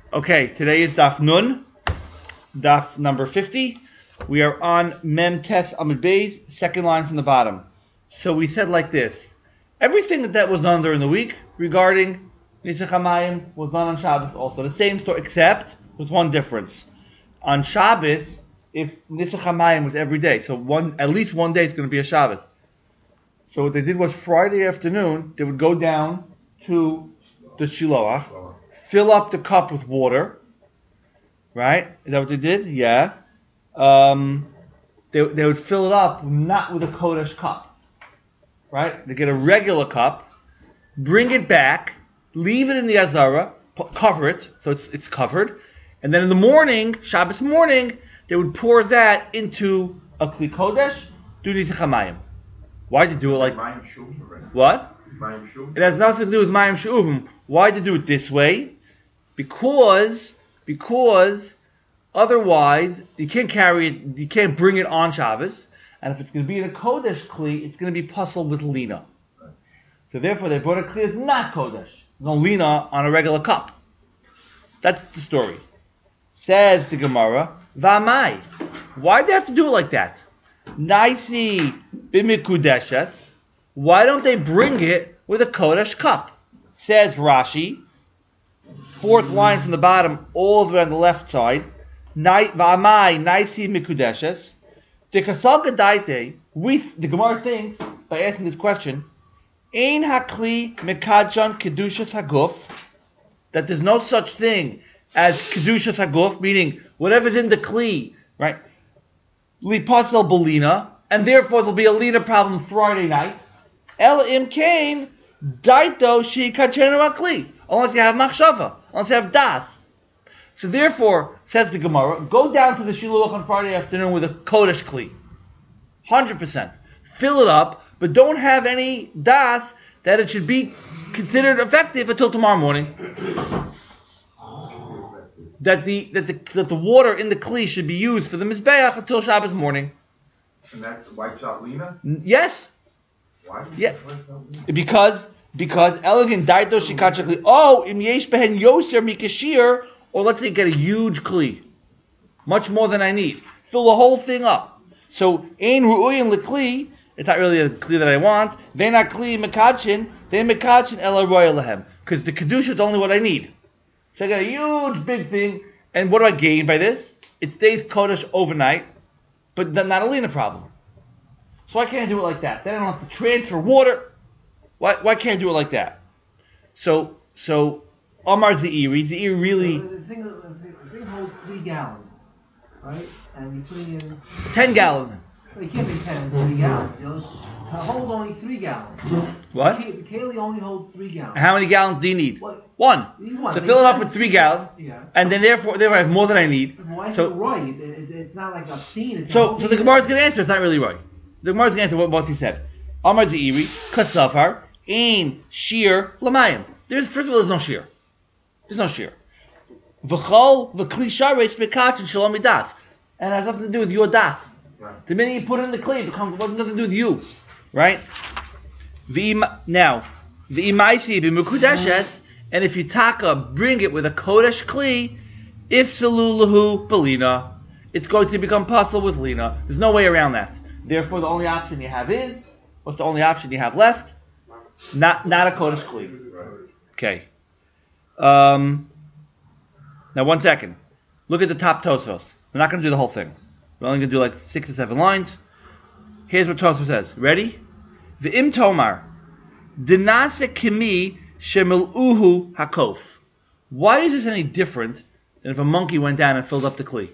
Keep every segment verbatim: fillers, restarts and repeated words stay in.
Okay, today is Daf Nun, Daf number fifty. We are on Mem Tes Amud Beis, second line from the bottom. So we said like this: everything that, that was done during the week regarding Nisach HaMayim was done on Shabbos also. The same story, except with one difference. On Shabbos, if Nisach HaMayim was every day, so one at least one day is going to be a Shabbos. So what they did was Friday afternoon, they would go down to the Shiloah, fill up the cup with water, right? Is that what they did? Yeah. Um, they they would fill it up not with a Kodesh cup, right? They get a regular cup, bring it back, leave it in the Azara, cover it so it's it's covered, and then in the morning, Shabbos morning, they would pour that into a Kli Kodesh, do Nisach HaMayim. Why did they do it like what? It has nothing to do with Mayim She'uvim. Why did they do it this way? Because, because otherwise you can't carry it, you can't bring it on Shabbos, and if it's going to be in a Kodesh Kli, it's going to be puzzled with Lina. So therefore they brought a Kli as not Kodesh. No Lina on a regular cup. That's the story. Says the Gemara, V'amai. Why do they have to do it like that? Naisi b'mikudeshes. Why don't they bring it with a Kodesh cup? Says Rashi, fourth line from the bottom, all the way on the left side. V'amai naisi mikudeshes. The kasal gadaite. We the Gemara thinks by asking this question, ein hakli mekadjan kedushas haguf, that there's no such thing as kedushas haguf, meaning whatever's in the kli, right? Lipasel belina, and therefore there'll be a lina problem Friday night. El im kain daito shi kachenu akli, unless you have machshava, unless you have das. So therefore, says the Gemara, go down to the Shiluach on Friday afternoon with a Kodesh Kli. one hundred percent. Fill it up, but don't have any das that it should be considered effective until tomorrow morning. That the that the that the water in the Kli should be used for the Mizbeach until Shabbos morning. And that's wipes out Lina? Yes. Why? Yeah. Because because elegant daito shikachakli. Oh, im yesh behen yoser mikashir. Or let's say get a huge kli, much more than I need. Fill the whole thing up. So ein ru'uyin lekli. It's not really a kli that I want. They not kli mekachin. They mekachin ela roya lehem. Because the kedusha is only what I need. So I got a huge big thing, and what do I gain by this? It stays kodesh overnight, but not a lina problem. So why can't I do it like that? Then I don't have to transfer water. Why why can't I do it like that? So so Omar Zeiri, Zeiri really So the thing, the thing holds three gallons, right? And you're putting in ten gallons. Well, you can't make ten in three gallons. You know, it holds only three gallons. What? The Kaylee only holds three gallons. How many gallons do you need? What? One. You need one. So fill it up with three gallons, Yeah. and then therefore, therefore I have more than I need. Why is So, it right? It, it, it's not like obscene. It's so, so the Gemara's going to answer. It's not really right. The Gemara's going to answer what, what he said. Amar Zeiri, Kasafar, Ein Shir Lamayim. There's first of all, there's no shir. There's no shir. V'chol v'kli sharesh bekachin shalom midas, and it has nothing to do with your das. Right. The minute you put it in the kli, it becomes nothing to do with you, right? V'im, now, v'imaisi b'mukudeshes, and if you taka, bring it with a kodesh kli, if salulahu belina, it's going to become possible with lina. There's no way around that. Therefore, the only option you have is, what's the only option you have left? Not not a kodesh kli. Okay. Um, now, one second. Look at the top Tosfos. We're not going to do the whole thing. We're only going to do like six or seven lines. Here's what Tosfos says. Ready? V'im tomar dinase kimi shemiluhu hakof. Why is this any different than if a monkey went down and filled up the kli?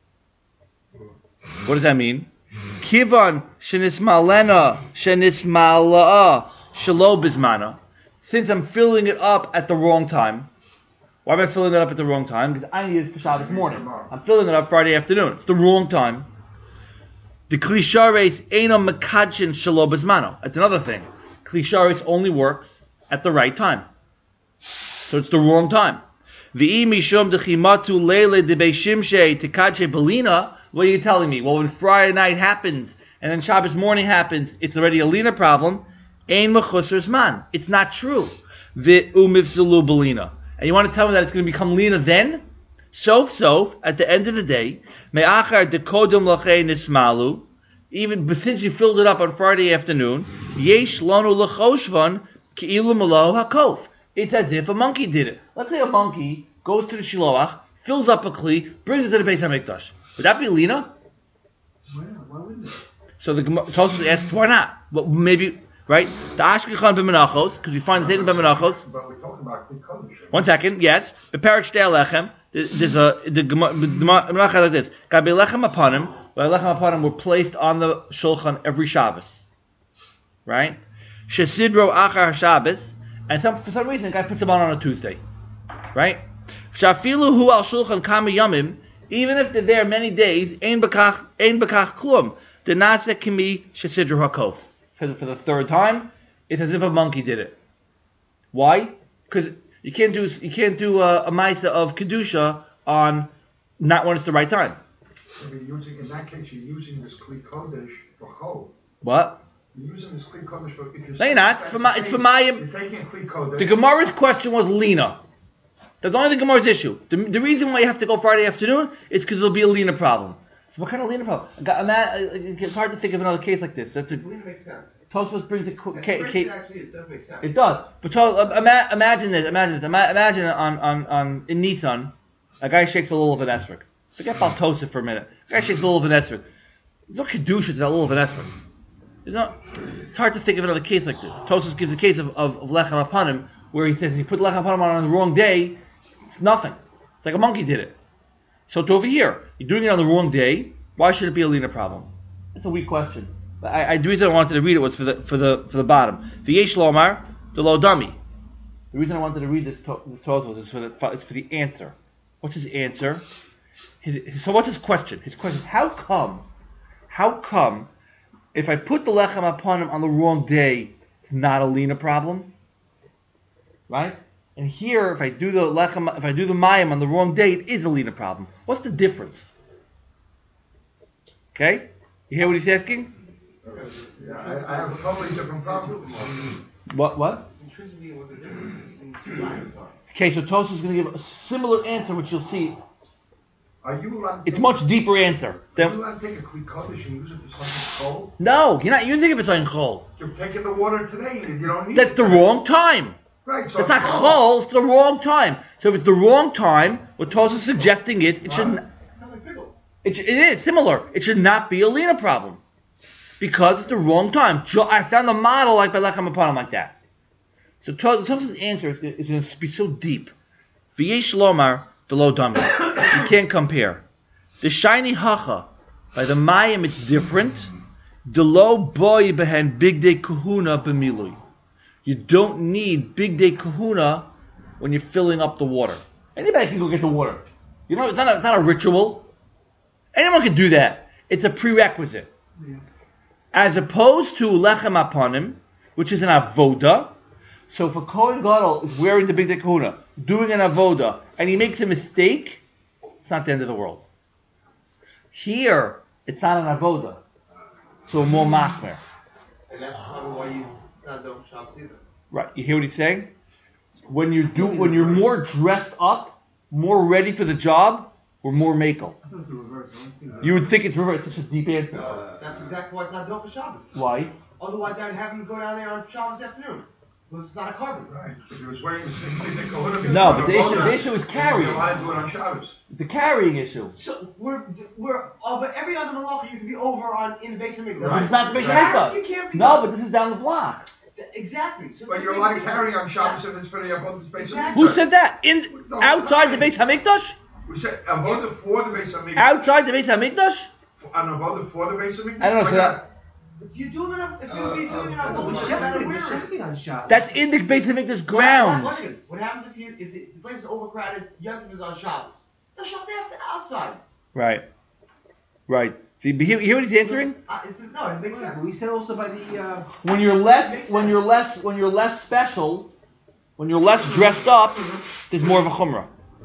What does that mean? Kivan shenismalena shenismala'a shelo bizmana. Since I'm filling it up at the wrong time. Why am I filling it up at the wrong time? Because I need it for Shabbos morning. I'm filling it up Friday afternoon. It's the wrong time. The klishares eino mekadshin shelo bizmano. That's another thing. Klishares only works at the right time. So it's the wrong time. V'i mishum dechimatu leile debei shimshei tekadshe belina. What are you telling me? Well, when Friday night happens and then Shabbos morning happens, it's already a lina problem. Ein mechusar zman. It's not true. V'umivzelu belina. and you want to tell me that it's going to become lina then? Sof sof, at the end of the day, me'achar dekodum lachay nismalu, even since you filled it up on Friday afternoon, yesh lonu lechoshvan ki'ilu malo hakof. It's as if a monkey did it. Let's say a monkey goes to the shiloach, fills up a kli, brings it to the Beis HaMikdash. Would that be lina? Why not? Why wouldn't it? So the Tosfos asks, why not? Well, maybe, right? The Ashkechan b'menachos, because we find the thing b'menachos. But we're talking about Kli Kodesh. One second, yes. The parak shtei lechem. There's a the Gemara like this. Gabi lechem upon him. But lechem upon him were placed on the shulchan every Shabbos, right? Shesidro achar Shabbos, and some for some reason the guy puts them on on a Tuesday, right? Shafilu hu al shulchan kama yamim. Even if they're there many days, ein bekach ein bekach klum. The nasa kimi shesidro hakof. For for the third time, it's as if a monkey did it. Why? Because you can't do you can't do a, a ma'isa of kedusha on not when it's the right time. So you're using, in that case, you're using this Kli Kodesh for Chol. What? You're using this Kli Kodesh for. If you're No, you're not. It's for my. It's for my. You're taking Kli Kodesh. The Gemara's question was lina. That's only the Gemara's issue. The, the reason why you have to go Friday afternoon is because there'll be a lina problem. So what kind of lina problem? I'm at, it's hard to think of another case like this. That's a. Lina makes sense. Tosfos brings a That's case. the Ca- actually is, does make sense. It does. But uh, ima- imagine this. Imagine this. Ima- imagine on, on, on in Nissan, a guy shakes a little of an esrog. Forget about Tosef for a minute. A guy shakes a little of an esrog. There's no kedusha to that little of an esrog. There's no. It's hard to think of another case like this. Tosef gives a case of, of, of lechem upon him, where he says he put lechem upon him on the wrong day. It's nothing. It's like a monkey did it. So to over here, you're doing it on the wrong day. Why should it be a lina problem? That's a weak question. I, I, the reason I wanted to read it was for the for the for the bottom. The yesh lomar, the lo dummy. The reason I wanted to read this to, this Tosfos was for the it's for the answer. What's his answer? His, his, so what's his question? His question: How come? How come? If I put the lechem upon him on the wrong day, it's not a lina problem, right? And here, if I do the lechem, if I do the mayim on the wrong day, it is a lina problem. What's the difference? Okay, you hear what he's asking? Yeah, I, I have a totally different problem. What? What? Intrinsically, what the difference in two lines are. Okay, so Tosfos is going to give a similar answer, which you'll see. Are you allowed to It's take, much deeper answer. Are you Than, allowed to take a Kli Kodesh and use it for something cold? no, you're not using it for something chol. You're taking the water today and you don't need That's it. the wrong time. Right, so It's not it's chol, it's the wrong time. So if it's the wrong time, what Tosfos is suggesting is it should. Huh? n- Sounds like pickle. It, sh- it is similar. It should not be a lina problem because it's the wrong time. Jo- I found the model like by lechem upon him like that. So Tosfos' answer is, is going to be so deep. V'yesh lomar below dummy. You can't compare. The shiny hacha by the mayim it's different. The low boy behen big day kahuna b'milui. You don't need big day kahuna when you're filling up the water. Anybody can go get the water. You know, it's not a, it's not a ritual. Anyone can do that. It's a prerequisite. Yeah. As opposed to lechem aponim, which is an avoda. So if a Kohen Gadol is wearing the big day kahuna, doing an avoda, and he makes a mistake, it's not the end of the world. Here, it's not an avoda. So more machmer. And that's probably why you not don't shop either. Right, you hear what he's saying? When you do, when you're more dressed up, more ready for the job, we're more makel. I thought it was the reverse. I don't think You would think it's reverse. It's such a deep answer. Uh, that's exactly why it's not done for Shabbos. Why? Otherwise, I'd have him go down there on Shabbos afternoon. Because it's not a carbon. Right, if he was wearing the same thing that Kahuna No, but the issue, the issue is You're carrying. allowed to do it on Shabbos. The carrying issue. So we're we're over every other malacha you can be over on in the base of Mikdash. But it's not the base of Carry- Mikdash. You can't be No, but this is down the block. exactly. So But you're allowed to carry on Shabbos if it's for the abundant base of Exactly. Who said that? In No, outside the fine. base Hamikdash? We said abundant for the base of Mikdash. Outside the base Hamikdash? An abundant for the base of Mikdash? I don't know. Why So not? that, if you're doing enough, if Uh, you're doing uh, enough, but you the gotta shifting, wear the it. shifting on Shabbos. that's in the base Hamikdash One grounds. second. What happens if you if the, the place is overcrowded? Yom Tov is on Shabbos. They'll shut the outside. Right. Right. See, but hear, hear what he's answering? Uh, it's, no, it makes sense. But we said also by the uh, When you're less, when you're less, when you're less special, when you're less dressed up, there's more of a chumrah.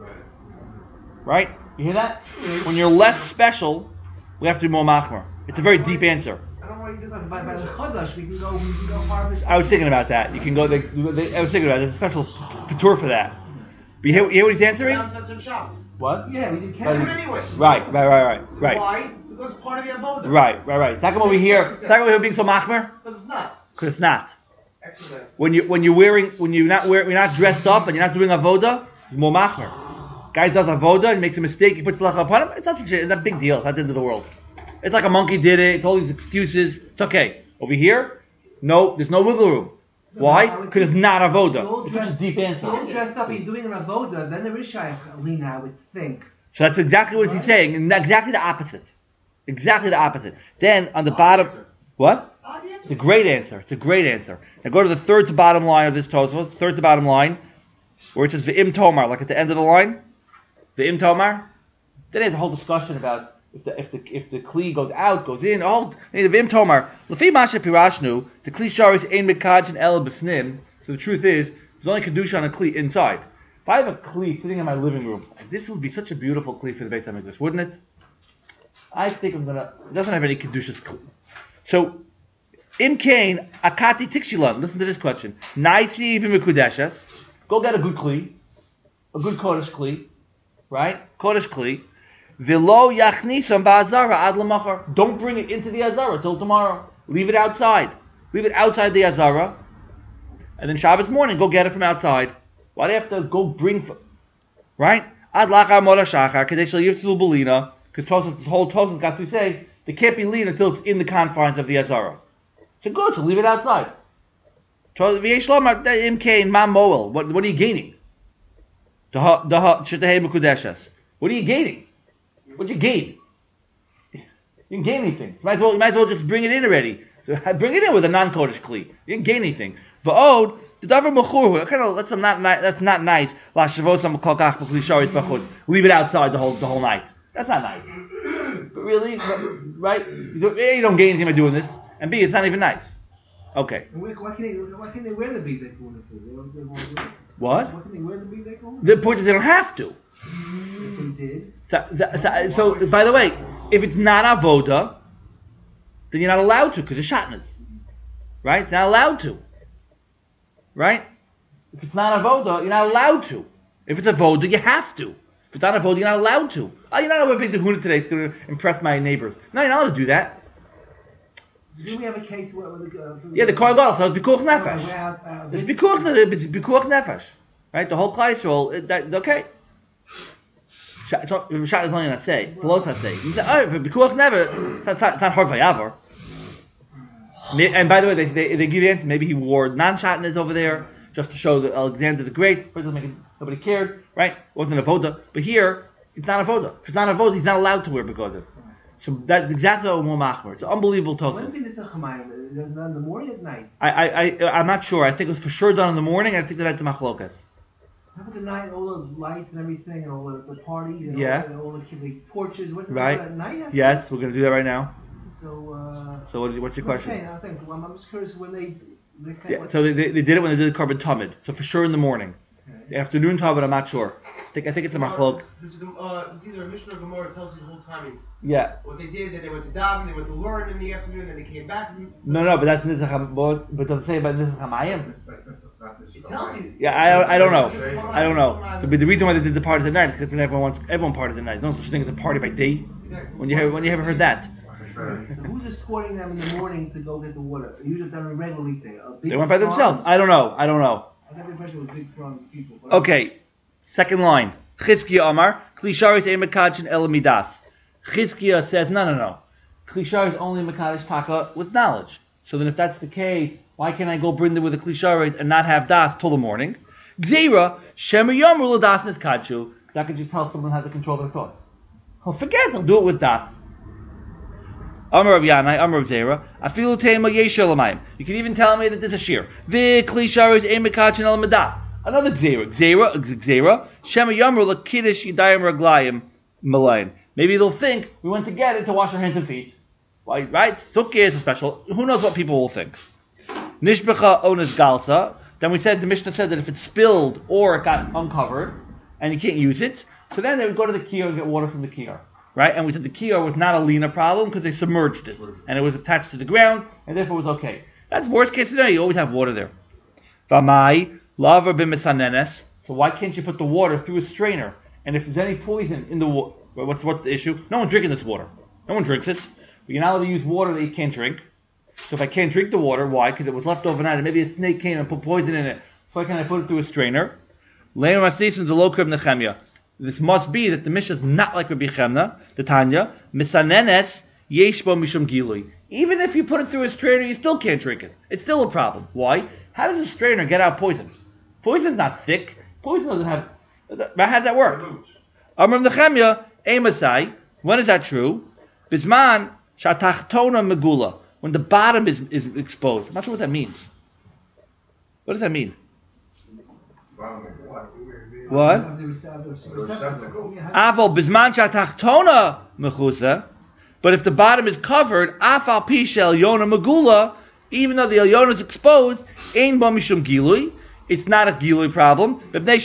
Right? You hear that? When you're less special, we have to be more machmer. It's a very deep answer. I don't know why you do that. By, by the Chodesh, we can go, we can go harvest. I was thinking about that. You can go. They, they, I was thinking about it. There's a special tour for that. But you hear, you hear what he's answering? Now it's on Shabbos. What? Yeah, we did Do Right. it catch. anyway. Right, right, right, right, right. Why? Because part of the avoda. Right, right, right. Talk about over here. Talk about here being so machmer. Because it's not. Because it's not. Excellent. When you when you're wearing when you're not wearing you're not dressed up and you're not doing avoda, it's more machmer. Guy does avoda and makes a mistake, he puts lacha upon him. It's not such a, it's a big deal. It's not the end of the world. It's like a monkey did it. It's all these excuses. It's okay. Over here, no, there's no wiggle room. Why? Because it's not You're all avoda. It's such a dressed- deep You're answer. all dressed up and you're doing an avoda, then there is shaykh lina, I would think. So that's exactly what he's saying, and exactly the opposite. Exactly the opposite. Then on the bottom, what? Ah, the answer. It's a great answer. It's a great answer. Now go to the third to bottom line of this Tosfos, third to bottom line, where it says V'im Tomar, like at the end of the line. V'im Tomar. Then there's a whole discussion about if the if the if the kli goes out, goes in. All the V'im Tomar. L'fi Masha Pirashnu, the kli sharis ein mikajin el b'fnim. So the truth is, there's only kedusha on a kli inside. If I have a kli sitting in my living room, this would be such a beautiful kli for the Beis Hamikdash, wouldn't it? I think I'm gonna. It doesn't have any kedushas kli. So. Im Kain, Akati Tikshilan. Listen to this question. Naisi v'mekudeshes. Go get a good kli, a good kodesh kli, right? Kodesh kli. V'lo yachnisam ba'azara ad lamachar. Don't bring it into the azara till tomorrow. Leave it outside. Leave it outside the azara, and then Shabbos morning go get it from outside. Why do you have to go bring? F- right? Ad lachar moda shachar kadei shel yirtzu belina. Because Tosfos, this whole Tosfos got to say there can't be lean until it's in the confines of the azara. So good, so leave it outside. What, what are you gaining? What are you gaining? What do you gain? You didn't gain anything. You might as well, you might as well just bring it in already. So bring it in with a non-kodesh kli. You didn't gain anything. Va'od, the davar mechur, kind of that's not ni- that's not nice. Leave it outside the whole the whole night. That's not nice. But really, right? You don't, A, you don't gain anything by doing this. And B, it's not even nice. Okay. And why, why can they why can they wear the bead they call it? They don't, they won't do it. What? Why can they wear the bead they call it? The point is they don't have to. If they did. So, so, so, by the way, if it's not avoda, then you're not allowed to because it's shatnas. Right? It's not allowed to. Right? If it's not avoda, you're not allowed to. If it's avoda, you have to. If it's not avoda, you're not allowed to. Oh, you're not allowed to big kahuna today. It's going to impress my neighbors. No, you're not allowed to do that. Do we have a case where, where the, uh, Yeah, the Kohen Gadol, so it's Bikuach Nefesh. Uh, uh, It's Bikuach, it's Bikuach Nefesh. Right? The whole Klai Yisrael, it- that, okay. Shat is only not say. Below not say. You say, oh, for Bikuach Nefesh, it's not, it's not hard vayavar. And by the way, they, they, they give you answer, maybe he wore non-shatnez over there, just to show that Alexander the Great, doesn't make it, nobody cared, right? It wasn't a voda. But here, it's not a voda. If it's not a voda, he's not allowed to wear begodim. So that's exactly what we're machmer. It's an unbelievable When Tosfos. is this a chamayim? Is it done in the morning or at night? I, I, I, I'm not sure. I think it was for sure done in the morning. I think that it's a machlokas. How about the night, all the lights and everything, and all the, the parties, and Yeah. all, the, all the, the torches? What's it Right. at night? after? Yes, we're going to do that right now. So, uh... So what, what's your I'm saying, question? I'm saying, so I'm, I'm just curious when they... they kind Yeah, of, so they, they, they did it when they did the carbon tumid. So for sure in the morning. okay. The afternoon tumid, I'm not sure. I think, I think it's a machlok. This, this, uh, this is either a Mishnah or Gemara tells you the whole timing. Yeah. What they did, that they went to daven, they went to learn in the afternoon, then they came back. No, no, but that's Nizach Ham- but but does it say about Nizach Hamayim? It tells you. Yeah, I, I don't know. I don't know. But the reason why they did the party at night is because everyone wants everyone parties at night. No such thing as a party by day. When you have when you haven't heard that, So who's escorting them in the morning to go get the water? Usually done a regularly thing. A big they went by farms? themselves. I don't know. I don't know. I got the impression it was big front people. but- Okay, second line. Chizkiya Amar Klisharis ein mekadeshin ela midas. Chizkiya says no, no, no. Klisharis only mekadesh taka with knowledge. So then, if that's the case, why can't I go bring them with a klisharis and not have das till the morning? Gzeira shemer yomru l'das niskadshu. That could just tell someone how to control their thoughts. Oh, forget, they'll do it with das. Amar Rav Yanai, Amar Rav Zera, afilu tema yesh elamayim. You can even tell me that there's a shear. Vi klisharis ein mekadeshin ela midas. Another gzeira, gzeira, gzeira. Shema yomru l'kiddush yidayim raglayim malayim. Maybe they'll think we went to get it to wash our hands and feet. Why, right? Sukkah is a special. Who knows what people will think? Nishbecha ones galsa. Then we said the Mishnah said that if it's spilled or it got uncovered and you can't use it, so then they would go to the kiyar and get water from the kiyar, right? And we said the kiyar was not a lina problem because they submerged it and it was attached to the ground and therefore it was okay. That's worst case scenario. You always have water there. Vamai laver b'mitzanenes. So why can't you put the water through a strainer? And if there's any poison in the water, what's what's the issue? No one's drinking this water. No one drinks it. But you're not allowed to use water that you can't drink. So if I can't drink the water, why? Because it was left overnight, and maybe a snake came and put poison in it. So why can't I put it through a strainer? This must be that the Mishnah is not like Rabbi Chemna, the Tanya. Misanenes yesh bo mishum gilui. Even if you put it through a strainer, you still can't drink it. It's still a problem. Why? How does a strainer get out poison? Poison's not thick. Poison doesn't have. How does that work? Amar Nechemya, Emasai. When is that true? Bisman shatachtona megula. When the bottom is, is exposed. I'm not sure what that means. What does that mean? What? Aval bisman shatachtona mechusa. But if the bottom is covered, afal pishel yona megula, even though the Yona is exposed, ein bo mishum gilui. It's not a gilui problem. Because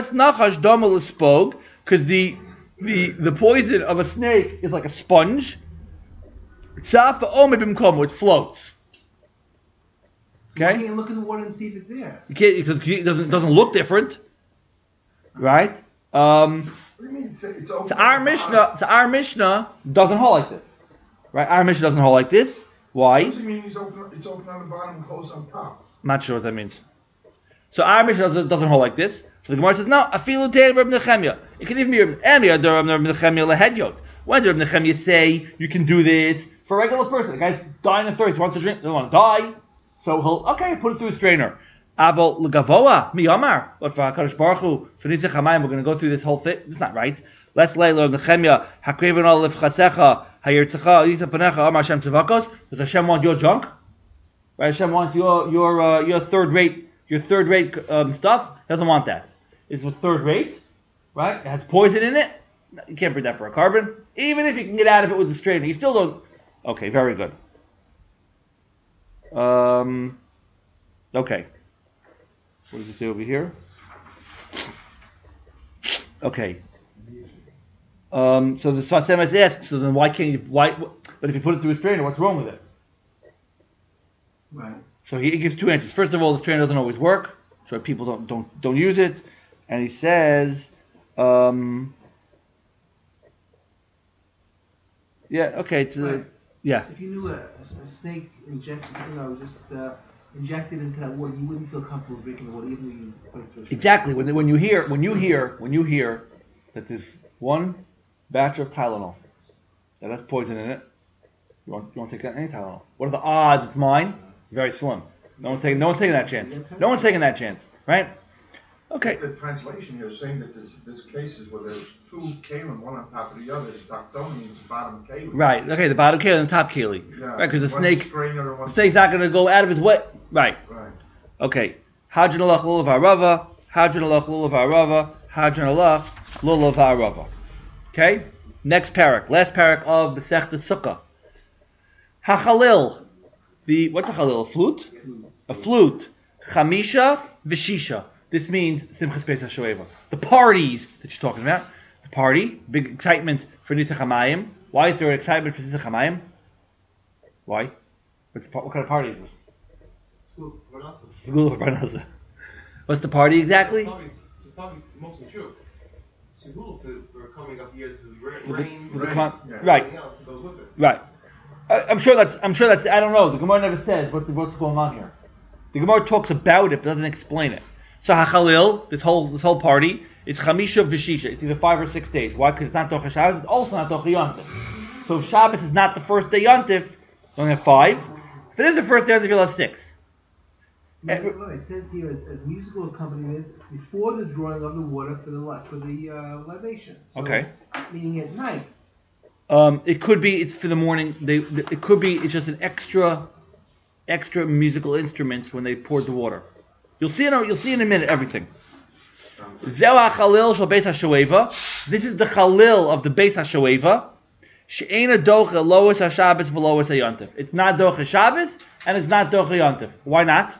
the the the poison of a snake is like a sponge. It floats. Okay. You can't look in the water and see if it's there. You can't because it doesn't doesn't look different, right? Um, What do you mean? It's, it's open so our Mishnah, so our Mishnah doesn't hold like this, right? Our Mishnah doesn't hold like this. Why? What does it mean it's open, it's open on the bottom and closed on top? I'm not sure what that means. So our Mishnah doesn't, doesn't hold like this. So the Gemara says, no, afilu teir Reb Nechemya. It can even be Reb Nechemya lehedyot. When did Reb Nechemya say you can do this for a regular person? The guy's dying of thirst, he wants to drink, doesn't want to die. So he'll, okay, put it through a strainer. Abel legavoa mi amar. But for Hakadosh Baruch Hu, for Nitzach Hamayim, we're going to go through this whole thing. It's not right. Let's lay Reb Nechemya hakreven al lefchatzecha hayirtzecha yitza panecha amar Hashem tzavakos. Does Hashem want your junk? Right? Hashem wants your your uh, your third rate your third rate um, stuff. Doesn't want that. It's a third rate, right? It has poison in it. You can't bring that for a carbon. Even if you can get out of it with the strainer, you still don't. Okay, very good. Um, okay. What does it say over here? Okay. Um, so the Sfat asks, so then why can't you, why, but if you put it through a strainer, what's wrong with it? Right. So he gives two answers. First of all, the strainer doesn't always work, so people don't don't don't use it. And he says, um, yeah, okay, it's, uh, Right. yeah. If you knew a, a snake injected, you know, just uh, injected into that water, you wouldn't feel comfortable drinking the water, even though you put it through a strainer. Exactly. When when you hear when you hear when you hear that there's one batch of Tylenol that has poison in it, you won't you won't take that any Tylenol. What are the odds it's mine? Very slim. No one's taking no one's taking that chance. No one's taking that chance, right? Okay. The translation here is saying that there's, there's cases where there's two kalim, one on top of the other. It's Doctoni means bottom kalim. Right. Okay. The bottom keli and the top keli. Yeah. Right. Because the One's snake, strainer, the one's- snake's not going to go out of his way. Right. Right. Okay. Hadran alach lulav harava. Hadran alach lulav harava. Hadran alach lulav harava. Okay. Next parak. Last parak of the Masechta Sukkah. Hachalil. The what's a chalil? A flute. A flute. Chamisha v'shisha. This means Simchas Pesach Shoeva. The parties that you're talking about. The party. Big excitement for Nitzach Hamayim. Why is there an excitement for Nitzach Hamayim? Why? What's the, what kind of party is this? School, what else? Segula for Barnaza. What's the party exactly? It's probably, it's probably mostly true. Segula for, for coming up years with ra- With the- rain, with the rain, con- yeah. Right. everything else that goes with it. Right. I, I'm sure that's. I'm sure that's. I don't know. The Gemara never says what, what's going on here. The Gemara talks about it, but doesn't explain it. So Hachalil, this whole this whole party, is Chamisha V'Shisha. It's either five or six days. Why? Because it's not Docha Shabbos. It's also not Docha Yontif. So if Shabbos is not the first day Yontif, you only have five. If it is the first day Yontif, you'll have six. Right, right. It says here as, as musical accompaniment before the drawing of the water for the li- for the uh, libation. So, Okay. Meaning at night. Um, it could be it's for the morning. They. It could be it's just an extra, extra musical instruments when they poured the water. You'll see in a, you'll see in a minute everything. Zeh Chalil shel Beis HaShoeva. This is the Chalil of the Beis HaShoeva. She'ena docha lois HaShabbos v'lois HaYontif. It's not docha Shabbos and it's not docha Yontif. Why not?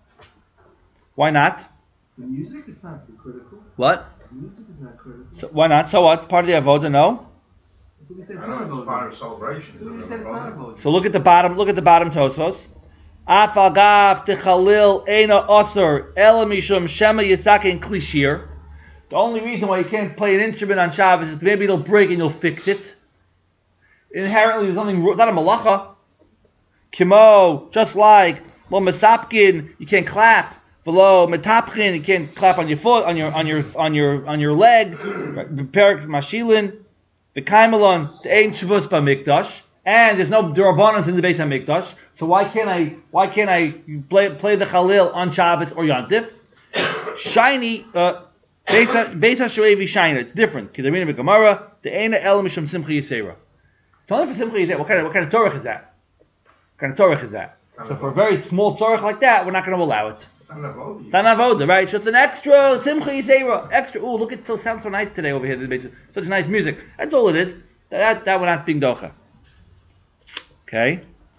Why not? The music is not critical. What? The music is not critical. So, why not? So what? Part of the avoda? No. That's what we said I know it's part Panavoda. of celebration. That's what we said Panavoda. So look at the bottom. Look at the bottom Tosfos. Afagav techalil ena osur ela mishum shema yisakin klishir. The only reason why you can't play an instrument on Shabbos is maybe it'll break and you'll fix it. Inherently, there's nothing. It's not a malacha. Kimo, just like lo mesapkin, you can't clap. Below metapkin, you can't clap on your foot, on your on your on your on your leg. Perik mashilin, the kaimelon, the ein shavus b'mikdash, and there's no derabanans in the Beis Hamikdash. So why can't I? Why can't I play play the Chalil on Shabbos or Yantif? Shiny, uh, Beis Hashoevi shiner. It's different. Kedarina b'Gemara, the eina el mishum simcha yisera. It's only for simcha yisera. What kind of what kind of tzorach is that? What kind of tzorach is that? So for a very small tzorach like that, we're not going to allow it. Tanavoda, right? So it's an extra simcha yisera. Extra. Oh, look, it so sounds so nice today over here. Such nice music. That's all it is. That that we're not being docha. Okay.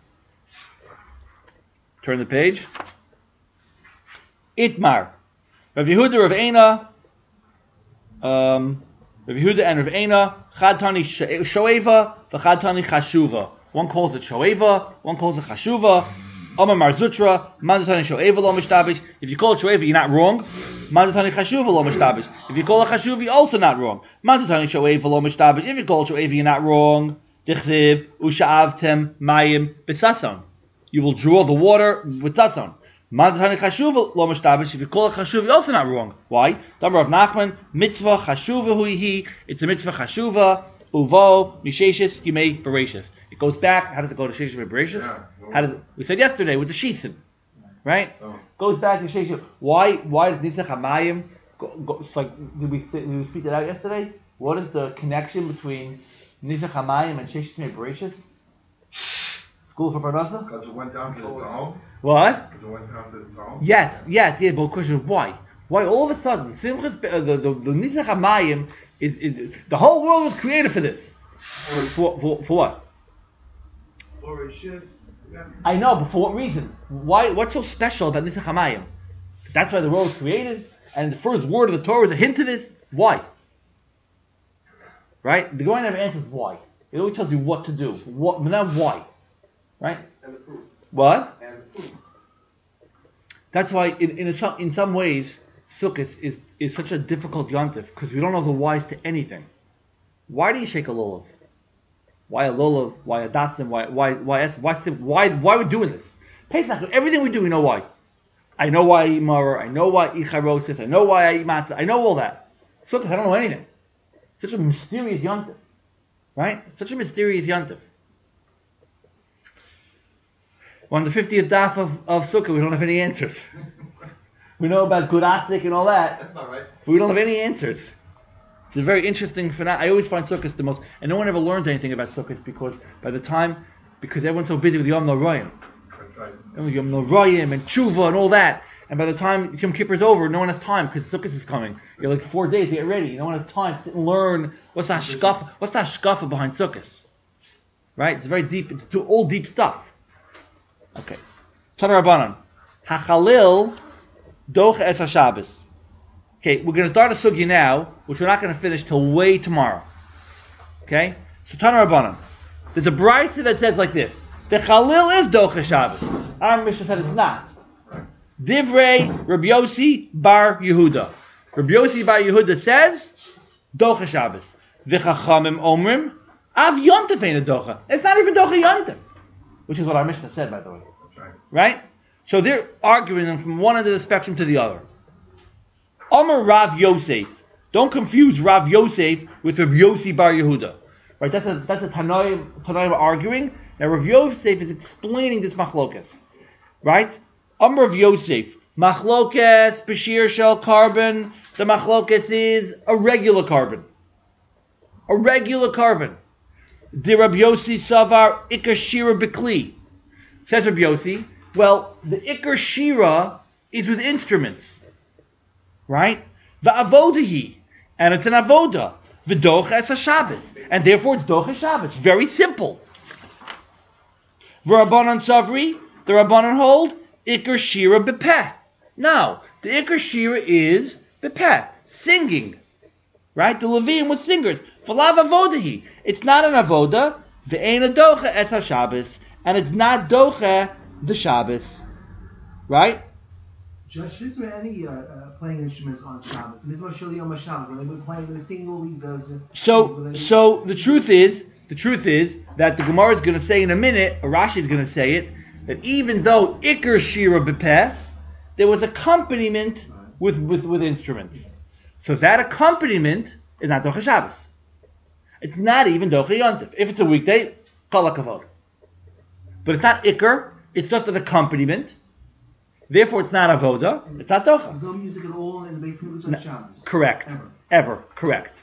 Turn the page. Itmar. Rav Yehuda, Rav Eina, um, Rav Yehuda and Rav Eina, Chad Tani Shoeva, Chad Tani Chashuva. One calls it Shoeva, one calls it Chashuva. Amar Mar Zutra, Mandatani Shoeva lo mishtabish. If you call it Shoeva, you're not wrong. Mandatani Chashuva lo mishtabish. If you call it Chashuva, you're also not wrong. Mandatani Shoeva lo mishtabish. If you call it Shoeva, you're not wrong. Dichsiv u'sha'avtem mayim b'sason. You will draw the water with tzatzon. Mandatani chashuva lo mishtabish. If you call it chashuva, you're also not wrong. Why? Number of Nachman, mitzvah chashuva huihi. It's a mitzvah chashuva. Uvo misheshes yimei bereshis. It goes back. How does it go to sheshes yimei bereshis? Yeah. How does it, we said yesterday with the shisim, right? Oh. Goes back to sheshes. Why? Why does nitzach hamayim go, go? It's like did we did we speak that out yesterday? What is the connection between nitzach hamayim and sheshes yimei bereshis? School for Parnasa? Because it went down to the Tom. What? Because it went down to the Tom. Yes, yes, yeah, but the question is why? Why all of a sudden, Simchas, uh, the, the, the Nitzach HaMayim is, is, the whole world was created for this. For, for, for what? Or it shifts. Yeah. I know, but for what reason? Why? What's so special about Nitzach HaMayim? That's why the world was created, and the first word of the Torah is a hint to this. Why? Right? The Gemara never answers why. It always tells you what to do. What, but not why. Right? And the proof. What? And the proof. That's why, in in, a, some, in some ways, Sukkot is, is such a difficult yontif because we don't know the whys to anything. Why do you shake a lulav? Why a lulav? Why a datsun? Why why why why why why we're doing this? Pesach, everything we do, we know why. I know why I eat maror. I know why I eat charosis. I know why I eat matzah. I know all that. Sukkot, I don't know anything. Such a mysterious yontif, right? Such a mysterious yontif. On the fiftieth daf of, of Sukkah, we don't have any answers. We know about Gurasik and all that. That's not right. But we don't have any answers. It's a very interesting phenomenon. I always find Sukkot the most, and no one ever learns anything about Sukkot because by the time, because everyone's so busy with Yom Noraim, That's right. and with Yom Noraim and Tshuva and all that, and by the time Yom Kippur is over, no one has time because Sukkot is coming. You're like four days to get ready. No one has time to sit and learn what's that shkafa, what's that shkafa behind Sukkot. Right? It's very deep. It's all deep stuff. Okay. Tana Rabbanan. Hachalil doch es HaShabbos. Okay, we're going to start a sugya now, which we're not going to finish till way tomorrow. Okay? So Tana Rabbanan. There's a brayta that says like this. The Chalil is doch HaShabbos. Our Mishnah said it's not. Divrei Rabbi Yossi bar Yehuda. Rabbi Yossi bar Yehuda says doch HaShabbos. V'chachamim omrim av yontef ein a docha. It's not even docha yontef. Which is what our Mishnah said, by the way. That's right. Right? So they're arguing them from one end of the spectrum to the other. Amar Rav Yosef. Don't confuse Rav Yosef with Rav Yossi bar Yehuda. Right? That's a that's a Tanaim, Tanaim arguing. Now Rav Yosef is explaining this machlokas. Right? Amar Rav Yosef. Machlokas, Bashir shel carbon. The machlokas is a regular carbon. A regular carbon. The Rabbi Yossi Savar Ikar Shira Bikli. Says Rabbi Yossi, well, the Ikar Shira is with instruments. Right? The Avodahi. And it's an Avoda. The Doch es HaShabbos. And therefore it's Doch HaShabbos. Very simple. The Rabbanan Savri, the Rabbanan hold, Ikar Shira Bepeh. No, the Ikar Shira is Bepeh. Singing. Right? The Levium was singers. V'lav avodahi. It's not an avoda. Ve'ein a docha es HaShabbos. And it's not docha the Shabbos, right? Just is there any uh, uh, playing instruments on Shabbos? Mizmor Shel Yom HaShabbos, when they were playing, they were singing all these. Uh, So, so the truth is, the truth is that the Gemara is going to say in a minute, or Rashi is going to say it, that even though Iker Shira B'Peh, there was accompaniment with, with, with instruments. So that accompaniment is not Docha Shabbos. It's not even Docha Yontif. If it's a weekday, Kol HaKavod. But it's not Iker, it's just an accompaniment. Therefore, it's not Avoda, it's not Docha. There's no music at all in the basement on No, Shabbos. correct. Ever. Ever. Correct.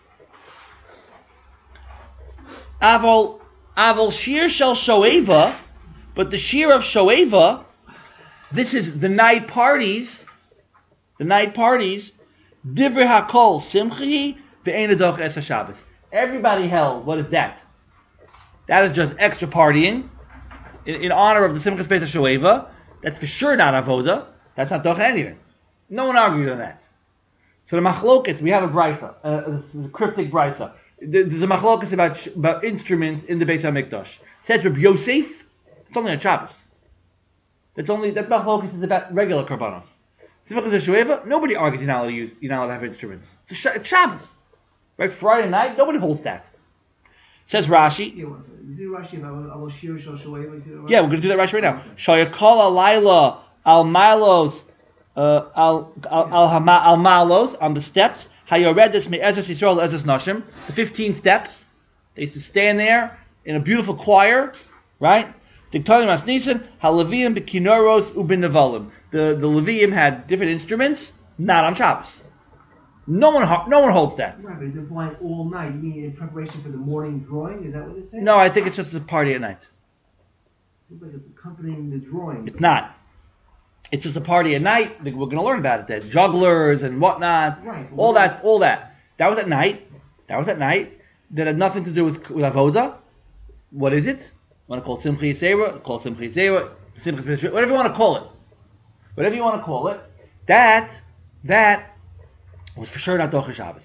Avol, Avol Shir Shel Shoeva, but the Shir of Shoeva, this is the night parties, the night parties, Divrei HaKol Simchi Ve'ein Adoch Es HaShabbos. Everybody held, what is that? That is just extra partying in, in honor of the Simchas Pesach Shoeva. That's for sure not Avoda. That's not Docha anything. No one argued on that. So the Machlokes, we have a brisa, a, a cryptic brisa. There's a Machlokes about about instruments in the Beis HaMikdash. It says Reb Yosef, it's only on Shabbos. That's only that Machlokes is about regular karbanos. Simchas Shoeva, nobody argues you're not allowed to use, you're not allowed to have instruments. It's, a sh- it's Shabbos, right? Friday night, nobody holds that. Says Rashi. Yeah, one second. You see Rashi about Avol Shir Shel Shoeva? You see that? Yeah, we're going to do that Rashi right now. Shayakol Alayla Al Malos uh, Al Al Hama Al Malos on the steps. Hayoredes Me Ezras Yisrael Ezras Nashim. The fifteen steps. They used to stand there in a beautiful choir, right? Diktalim Asnisim Haleviim Bekinoros Ubin Nevalim. The the Leviim had different instruments, not on Shabbos. No one no one holds that. Right, but they're playing all night. You mean in preparation for the morning drawing? Is that what they're saying? No, I think it's just a party at night. Seems like it's accompanying the drawing. It's not. It's just a party at night. We're going to learn about it. There's jugglers and whatnot. Right. All that, all that. That was at night. That was at night. That had nothing to do with, with avoda. What is it? You want to call it Simchi Yitzera? Call it Simchi Yitzera. Simchas B'Shvat, whatever you want to call it. Whatever you want to call it. That, that was for sure not Docha Shabbos.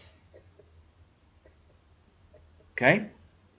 Okay?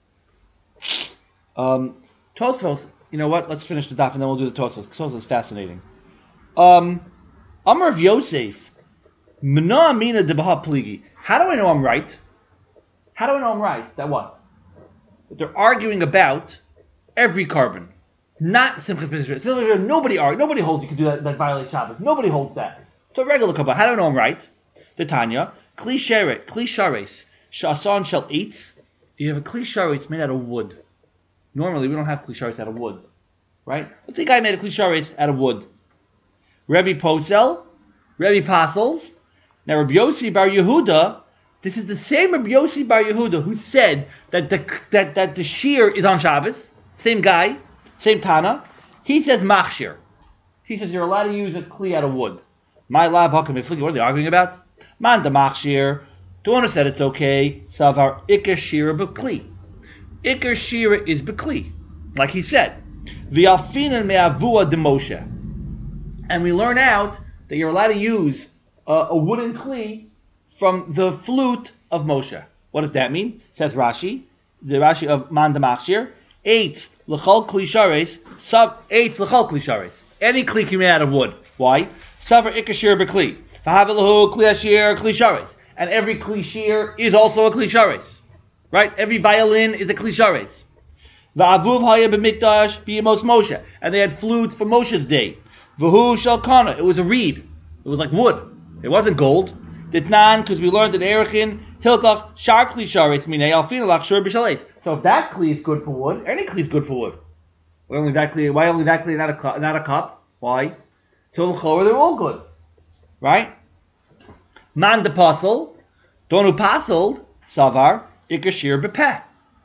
Um, Tosfos, you know what? Let's finish the daf and then we'll do the Tosfos. Tosfos is fascinating. Um, Amar of Yosef, Mena Amina de Baha Pligi. How do I know I'm right? How do I know I'm right? That what? That they're arguing about every carbon, not Simchas B'Shvat. Nobody argues. Nobody holds you can do that. That violates Shabbos. Nobody holds that. So regular carbon. How do I know I'm right? The Tanya, Kli Sheret, Kli Shares, Shasan Shel Eitz. You have a Kli Shares made out of wood. Normally we don't have Kli Shares out of wood, right? Let's say a guy made a Kli Shares out of wood. Rebbe Posel, Rebbe Pasels. Now Rabbi Yossi Bar Yehuda, this is the same Rabbi Yossi Bar Yehuda who said that the that, that the shear is on Shabbos. Same guy, same Tana. He says machshir. He says you're allowed to use a kli out of wood. My lab hakam ifligi. What are they arguing about? Man the machshir. Tuana said it's okay. Savar ikar shira b'kli. Ikar shira is b'kli, like he said. V'alfinan me'avua de Moshe. And we learn out that you're allowed to use a, a wooden kli from the flute of Moshe. What does that mean? Says Rashi, the Rashi of Man the Machshir, eight l'chol kli shares, sub eight l'chol kli shares. Any kli can be made out of wood. Why? Savar ikashir b'kli. V'havelahu kli ashir kli shares. And every kli shir is also a kli shares. Right? Every violin is a kli shares. V'avuv haya b'mikdash b'yemos Moshe. And they had flutes for Moshe's day. V'hu shalkana. It was a reed. It was like wood. It wasn't gold. Ditnan, because we learned in Erechin, Hiltach, Shar Kli Sharetz, Minei Alfinalach, Shur B'Shalet. So if that Kli is good for wood, any Kli is good for wood. Why only that Kli, why only that Kli, not a, cu- not a cup? Why? So l'chor, they're all good. Right? Man de Pasel, Donu Paseled, Savar, Ikashir B'Peh.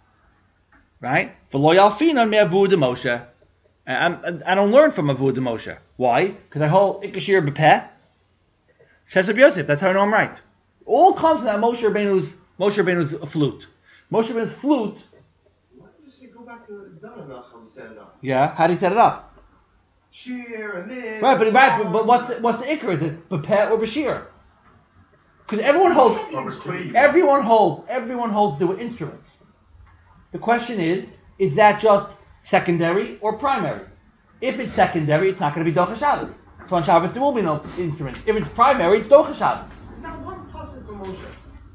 Right? V'lo Yalfinan Me'avu de Moshe. I, I don't learn from Avu de Moshe. Why? Because I hold Ikashir B'Peh. Says Rabbi Yosef, that's how I know I'm right. All comes from that Moshe Rabbeinu's Moshe Rabbeinu's flute. Moshe Rabbeinu's flute. Why don't you say go back to Dana Nachum set it up? Yeah, how did he set it up? Shear and this. Right, but right, but, but what's the, what's the ikr? Is it B'Peh or B'Shir? Because everyone holds, From a cleave. everyone holds, everyone holds the instruments. The question is, is that just secondary or primary? If it's secondary, it's not going to be Docha Shabbos. So on Shabbos there will be no instrument. If it's primary, it's Docha Shabbos. Not one pasuk for Moshe.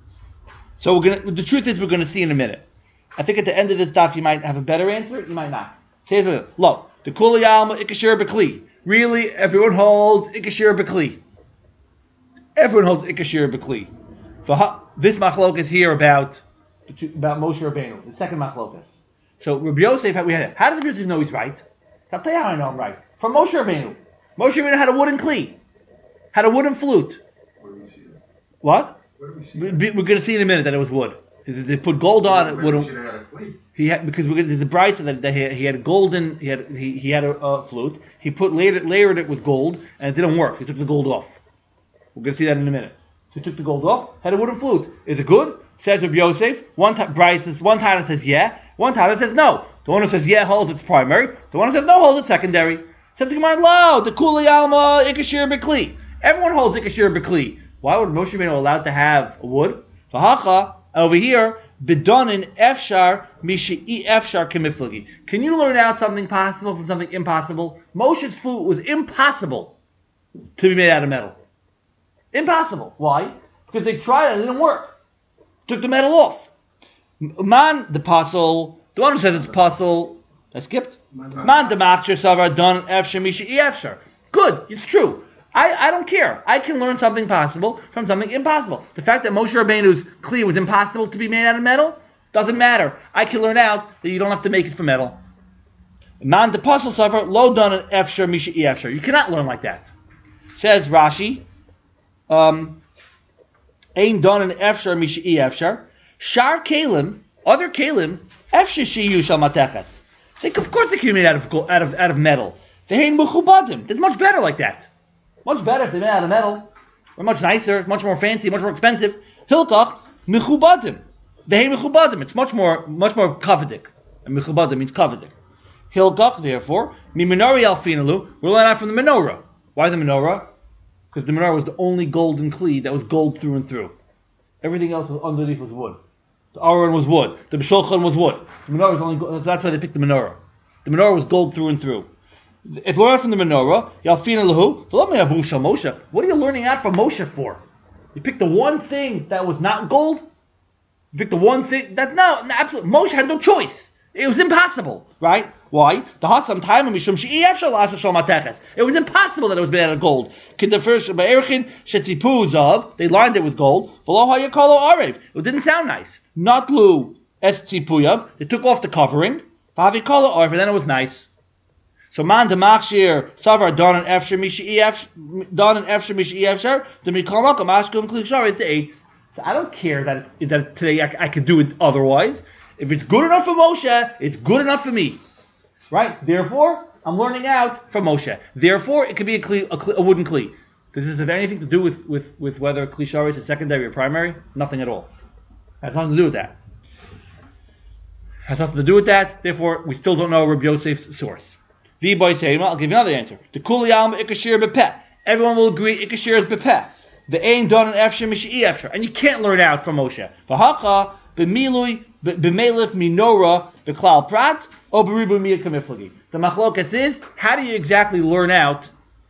So we're gonna. The truth is, we're going to see in a minute. I think at the end of this daf, you might have a better answer. You might not. Say it. Look, the Kuli Alma Ikashir Bekli. Really, everyone holds Ikashir Bekli. Everyone holds Ikashir Bekli. This machlokas here about about Moshe Rabbeinu, the second machlokas. So Rabbi Yosef, we had. How does Rabbi Yosef know he's right? I'll tell you how I know I'm right. From Moshe Rabbeinu. Moshe Rabbeinu had a wooden kli, had a wooden flute. Where do we see that? What? Where do we see We- that? We're going to see in a minute that it was wood. They put gold on it. Where do we see Wooden. they had a cleat? He had because we're gonna, there's a bright that that he, he had a golden. He had he, he had a, a flute. He put layered, layered it with gold, and it didn't work. He took the gold off. We're going to see that in a minute. So he took the gold off. Had a wooden flute. Is it good? Says Rabbi Yosef. One time, Bryce says one time it says yeah. One time it says no. The one who says yeah holds it's primary. The one who says no holds it's secondary. Says the Gemara, lo, the Kuli Alma Ikashir Bekli. Everyone holds Ikashir Bekli. Why would Moshe Rabbeinu allowed to have wood? So Hacha over here, Bidonin Efshar Mishi'i Efshar Kemiflagi. Can you learn out something possible from something impossible? Moshe's flute was impossible to be made out of metal. Impossible. Why? Because they tried it, it didn't work. Took the metal off. Man, the puzzle, the one who says it's puzzle, I skipped. Man, the machshir savar don efshar mishi'i efshar. Good, it's true. I, I don't care. I can learn something possible from something impossible. The fact that Moshe Rabbeinu's kli was impossible to be made out of metal doesn't matter. I can learn out that you don't have to make it from metal. Man, the puzzle savar lo don efshar mishi'i efshar. You cannot learn like that. Says Rashi, um, Ein don and efshar mishi'i efshar. Shar kalim, other kalim, efshar shiyu shal matechas. They, of course, they can be made out of gold, out of out of metal. They ain't mechubadim. It's much better like that. Much better if they're made out of metal. They're much nicer, much more fancy, much more expensive. Hilkach mechubadim. They ain't mechubadim. It's much more much more kavadik. And mechubadim means kavadik. Hilkach, therefore, mi menorah alfinalu. We're learning out from the menorah. Why the menorah? Because the menorah was the only golden kli that was gold through and through. Everything else was underneath was wood. The Aron was wood. The B'shulchan was wood. The menorah was only gold. That's why they picked the menorah. The menorah was gold through and through. If we learn from the menorah, Yalfina Lahu, Moshe. What are you learning out from Moshe for? You picked the one thing that was not gold? You picked the one thing that no, no absolutely Moshe had no choice. It was impossible, right? Why? The Hasam time Mishum It was impossible that it was made out of gold. The first they lined it with gold. It didn't sound nice. Not lu es tzipuyav. They took off the covering. And then it was nice. So man the machshir savar don and efshar mishi'i don and efshar mishi'i efshar the mikol makom ashkum klishar is the eighth. So I don't care that it, that today I, I could do it otherwise. If it's good enough for Moshe, it's good enough for me, right? Therefore, I'm learning out from Moshe. Therefore, it could be a, kli, a, kli, a wooden kli. Does this have anything to do with with, with whether klishar is a secondary or primary? Nothing at all. Has nothing to do with that. Has nothing to do with that. Therefore, we still don't know Rabbi Yosef's source. The boy saying, well, I'll give you another answer. The kuli alma ikashir bepeh. Everyone will agree ikashir is bepeh. The ein don and efshar mishi'i efshar, and you can't learn out from Moshe. V'hacha b'milui b'melif minora b'klal prat or b'ribu miyad kamiflagi. The machlokas is, how do you exactly learn out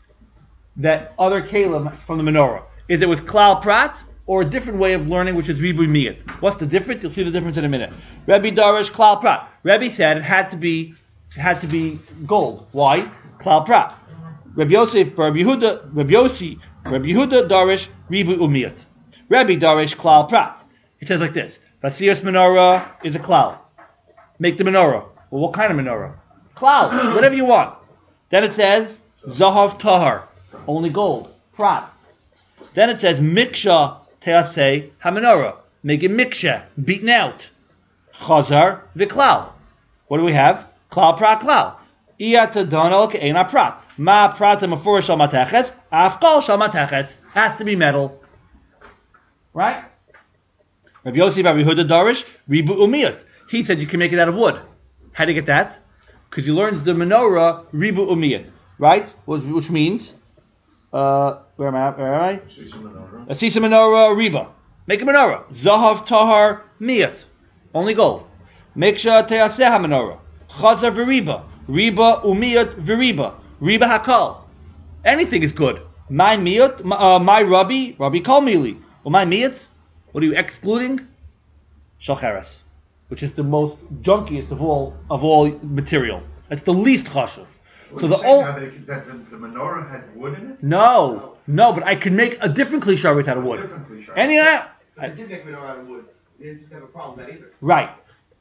that other kalim from the menorah? Is it with klal prat or a different way of learning, which is ribu miyad? What's the difference? You'll see the difference in a minute. Rebbe Darish klal prat. Rebbe said it had to be it had to be gold. Why? Klal prat. Rabbi Yosef, Rabbi Yehuda, Rabbi Yossi, Rabbi Yehuda Darish ribu umiyat. Rabbi Darish klal prat. It says like this: Vasiyas menorah is a klal. Make the menorah. Well, what kind of menorah? Klal, whatever you want. Then it says zahav tahar, only gold. Prat. Then it says miksha teaseh hamenorah. Make it miksha, beaten out. Chazar v'klal. What do we have? Klal prat klal. Iyata donal ke'ena prat. Ma prat mafur shal mateches. Afkal shal mateches. Has to be metal. Right? Rabbi Yossi, Rabbi Yehuda Darish, ribu umiyat. He said you can make it out of wood. How do you get that? Because he learns the menorah ribu umiyat. Right? Which, which means, uh, where am I? Where am I? A sisa menorah riba. Make a menorah. Zahav tahar miyat. Only gold. Miksha teaseh menorah. Chazar v'riba. Riba umiyot v'riba. Riba hakal. Anything is good. My miyot, uh, my rabbi, rabbi kol mili. Well, my miyot, what are you excluding? Shalcheres, which is the most junkiest of all of all material. It's the least chashuv. Well, So you're the saying old now that, that the, the menorah had wood in it? no, no, but I can make a different kli sharet out of wood. Different cliche. Any of that? If they did make menorah out of wood, they didn't have a problem with that either. Right.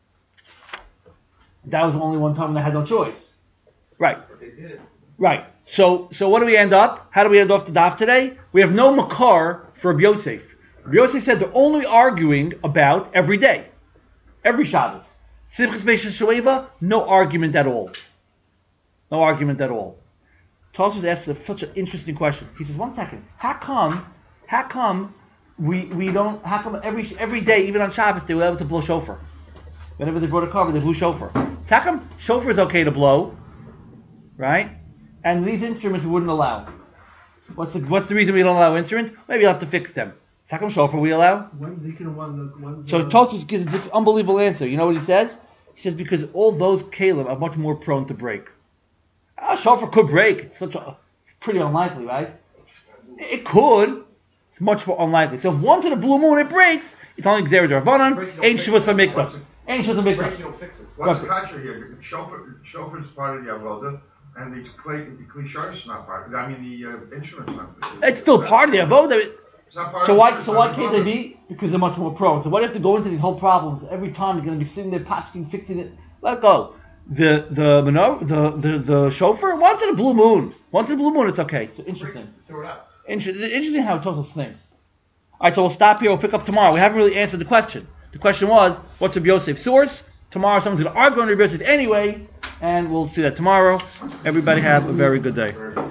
That was the only one time when I had no choice. Right. But they did. Right. So, so what do we end up? How do we end off the daf today? We have no makar for Rabbi Yosef. Rabbi Yosef said they're only arguing about every day, every Shabbos. Simchas Beis Shoeva, no argument at all. No argument at all. Tosfos asked a- such an interesting question. He says, one second, how come, how come we we don't, how come every every day, even on Shabbos, they were able to blow shofar? Whenever they brought a car, they blew shofar. So how come shofar is okay to blow, right? And these instruments we wouldn't allow. What's the what's the reason we don't allow instruments? Maybe you'll have to fix them. So how come shofar we allow? One's Zikr, one, one's. So uh, Tosfos gives this unbelievable answer. You know what he says? He says because all those kalim are much more prone to break. Ah, shofar could break. It's such a pretty unlikely, right? It could. It's much more unlikely. So if once in a blue moon it breaks, it's only Xer Darvanan, Breaks, you don't ain't fix Shavuos it. B'mikdash. What's it- Ain't Shavuos Breaks, B'mikdash. you don't fix it. What's the Right. kasha here? Shofar, shofar is part of the avoda, and the clay, the cliche is not part. I mean, the uh, instrument's not. It's still part of the avodah. It's not part So of why the so why it's can't not they be? Because they're much more prone. So why do you have to go into these whole problems every time? You're going to be sitting there patching, fixing it. Let it go. The the menor, the the the chauffeur. Once in a blue moon. Once in a blue moon, it's okay. So interesting. Throw it out. Inter- interesting how it totals things. All right, so we'll stop here. We'll pick up tomorrow. We haven't really answered the question. The question was, what's Rabbi Yosef's source? Tomorrow, someone's going to argue on Rabbi Yosef anyway, and we'll see that tomorrow. Everybody have a very good day. Very good.